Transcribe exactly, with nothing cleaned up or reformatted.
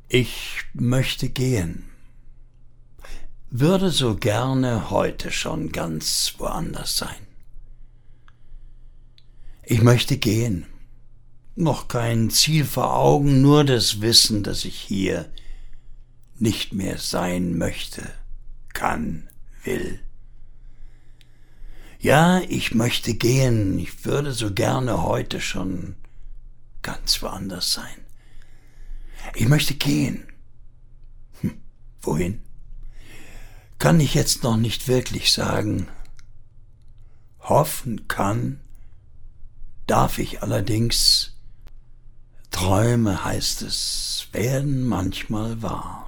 Ich möchte gehen, würde so gerne heute schon ganz woanders sein. Ich möchte gehen, noch kein Ziel vor Augen, nur das Wissen, dass ich hier nicht mehr sein möchte, kann, will. Ja, ich möchte gehen, ich würde so gerne heute schon ganz woanders sein. Ich möchte gehen. Hm, wohin? Kann ich jetzt noch nicht wirklich sagen. Hoffen kann, darf ich allerdings. Träume, heißt es, werden manchmal wahr.